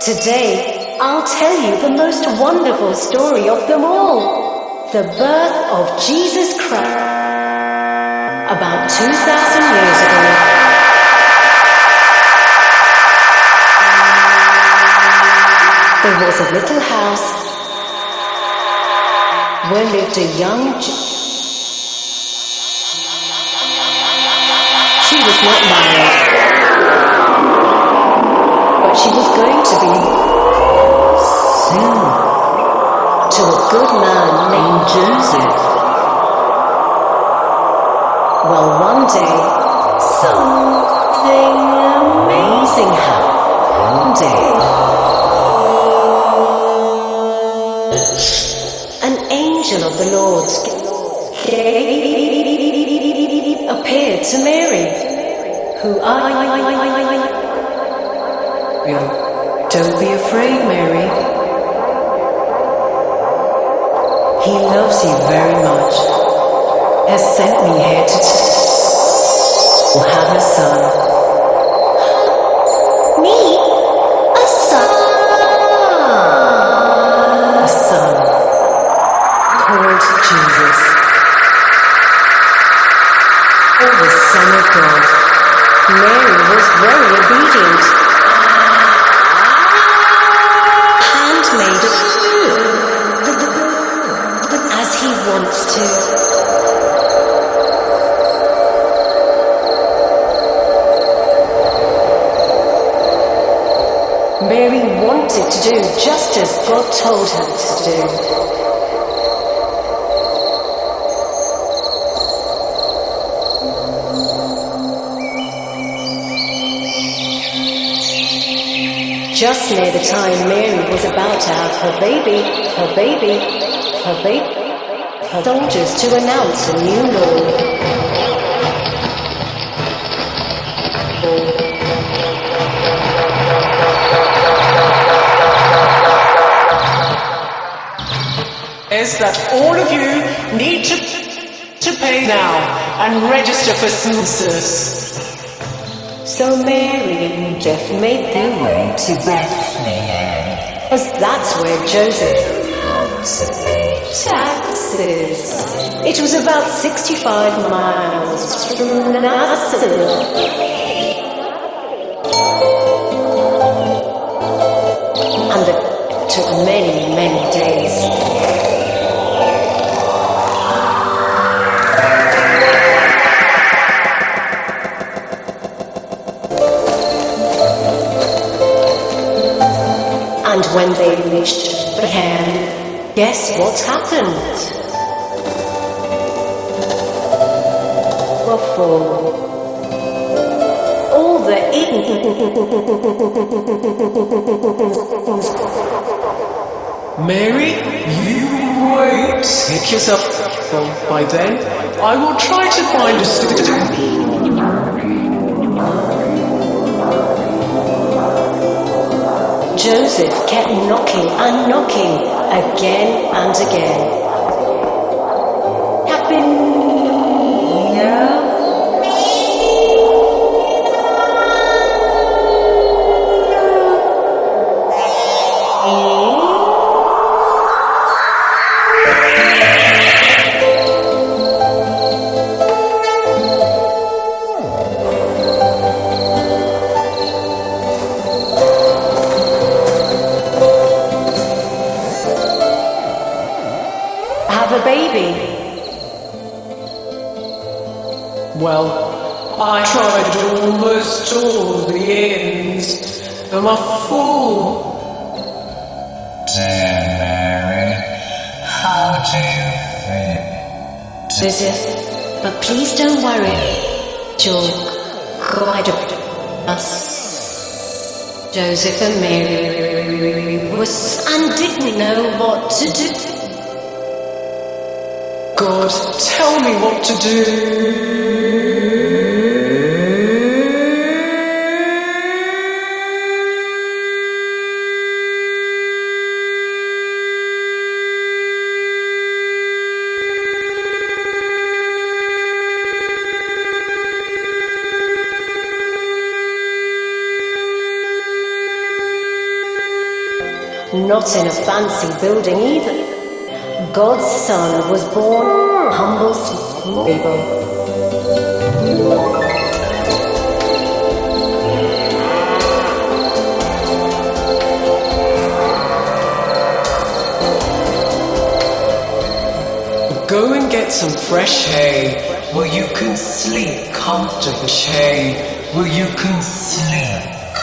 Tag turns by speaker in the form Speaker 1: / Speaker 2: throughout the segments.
Speaker 1: Today, I'll tell you the most wonderful story of them all. The birth of Jesus Christ. About 2,000 years ago. There was a little house where lived a young She was not married, but she was going to be soon to a good man named Joseph. Well, one day, something amazing happened. An angel of the Lord appeared to Mary, who Don't be afraid, Mary. He loves you very much, has sent me here to have a son. Me? A son? A son called Jesus. The Son of God. Mary was very obedient. Handmaid as he wants to. Mary wanted to do just as God told her to do. Just near the time Mary was about to have her baby, soldiers to announce a new law.
Speaker 2: Is that all of you need to pay now and register for census.
Speaker 1: So Mary and Joseph made their way to Bethlehem, as that's where Joseph had to pay taxes. It was about 65 miles from Nazareth. And it took many, many days. And when they reached Bethlehem, guess what happened? For all the
Speaker 2: Mary, you wait. Take yourself. Well, by then, I will try to find a
Speaker 1: Joseph kept knocking and knocking again and again. Have a baby.
Speaker 2: Well, I tried almost all the ends. I'm a fool.
Speaker 3: Dear Mary, how do you feel?
Speaker 1: Joseph, but please don't worry. You'll guide us. Joseph and Mary was and didn't know what to do.
Speaker 2: God, tell me what to do.
Speaker 1: not in a fancy building either. God's Son was born humble, stable.
Speaker 2: Go and get some fresh hay, where you can sleep comfortably. Hay, where you can sleep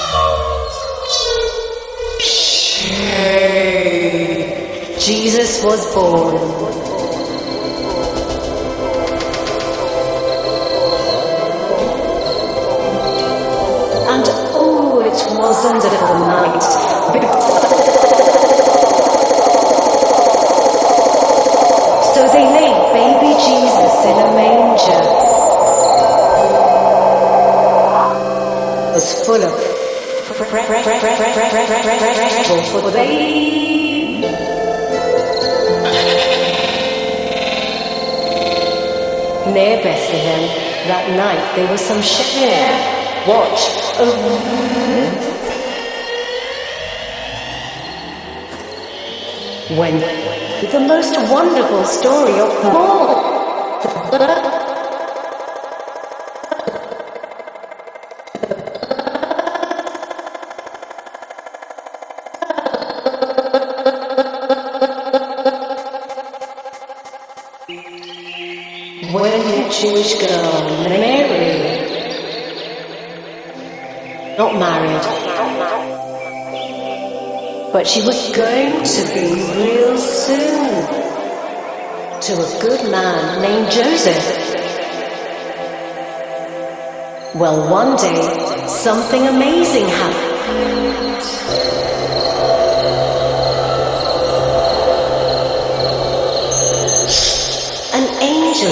Speaker 2: comfortably.
Speaker 1: Jesus was born. And oh, it wasn't a night. So they laid baby Jesus in a manger. It was full of for the baby. Near Bethlehem, that night there was some shepherds. Watch over. When the most wonderful story of all. When the Jewish girl Mary, not married, but she was going to be real soon to a good man named Joseph. Well, one day, something amazing happened. An angel,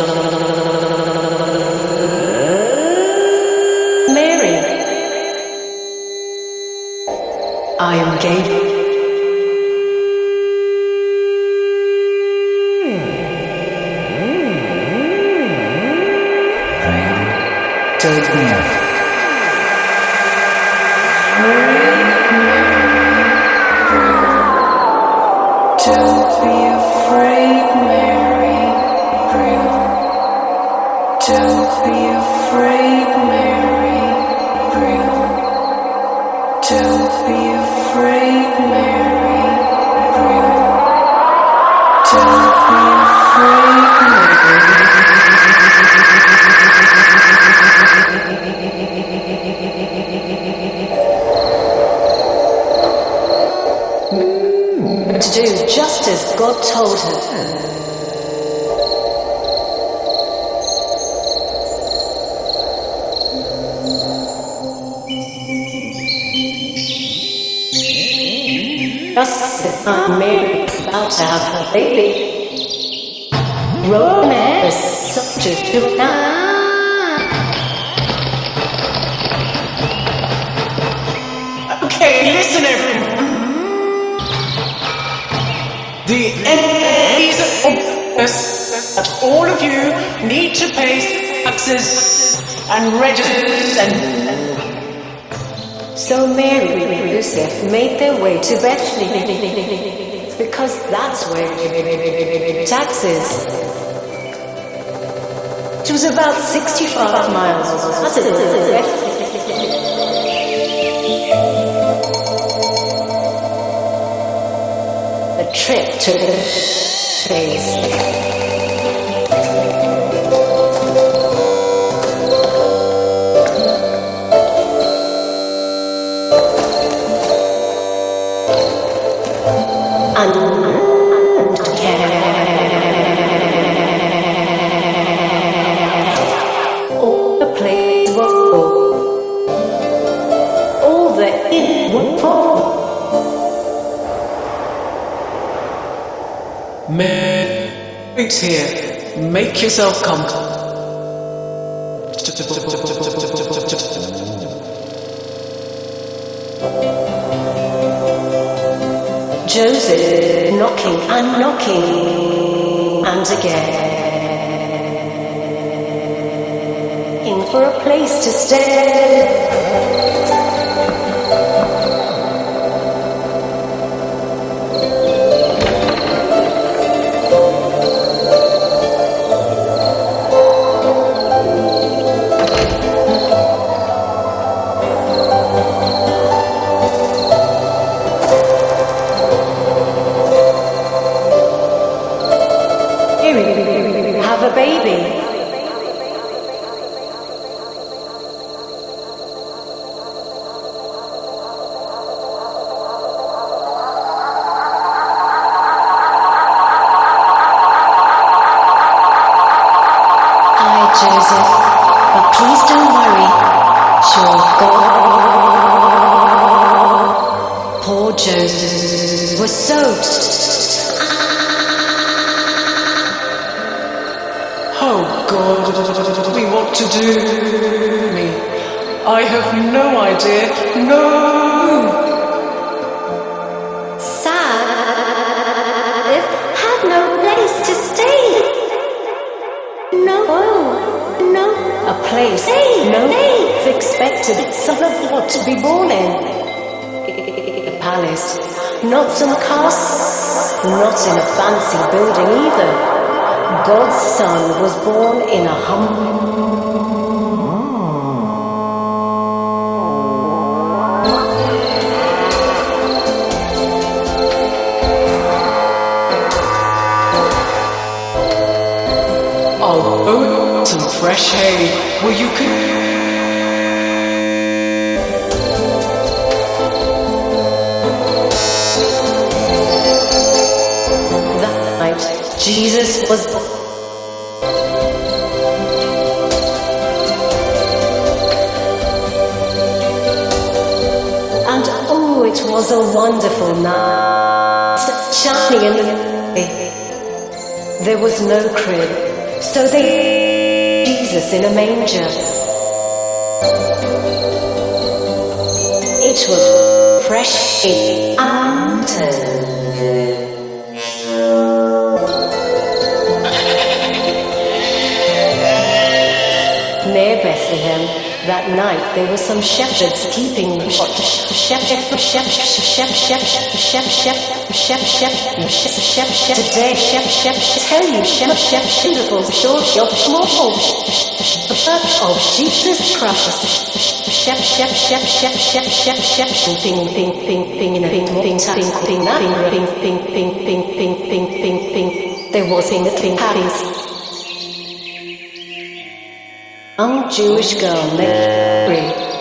Speaker 1: Mary, I am Gabriel.
Speaker 3: Don't be
Speaker 1: afraid, Mary. Don't be afraid, Mary. Don't be afraid, Mary. Don't be afraid, Mary. To do just as God told her. Just as Mary's about to have her baby. Romance subject to
Speaker 2: Okay, listen everyone. The enemies of this that all of you need to pay taxes and register and
Speaker 1: So Mary and Joseph made their way to Bethlehem because that's where taxes. It was about 65 miles. That's it. A trip to the place. All the place was full. All the inn would fall.
Speaker 2: man, wait here. Make yourself comfortable.
Speaker 1: Joseph knocking and knocking and again. In for a place to stay. Poor Joseph was so
Speaker 2: Oh God, me what to do? Me, I have no idea. No.
Speaker 1: sad, had no place to stay. No, a place, no, expected son of what to be born in. A palace, not some castle, not in a fancy building either. God's son was born in a
Speaker 2: I'll own some fresh hay where you can.
Speaker 1: That night, Jesus was born. And oh, it was a wonderful night, shining in the day. There was no crib, so they Jesus in a manger. It was fresh and near Bethlehem, that night there were some shepherds keeping today tell you of Jesus Christ ping ping ping ping in a ping ping ping ping ping ping ping ping ping ping ping. There was in the ping pings. Young Jewish girl Mary.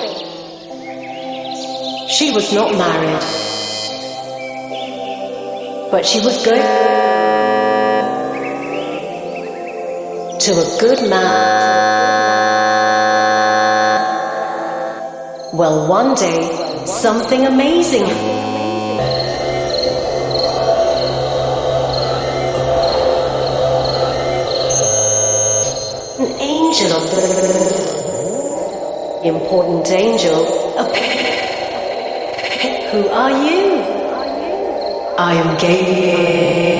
Speaker 1: She was not married, but she was going to a good man. Well, one day, something amazing happened. An angel of the important angel appeared. Who are you? I am Gabriel.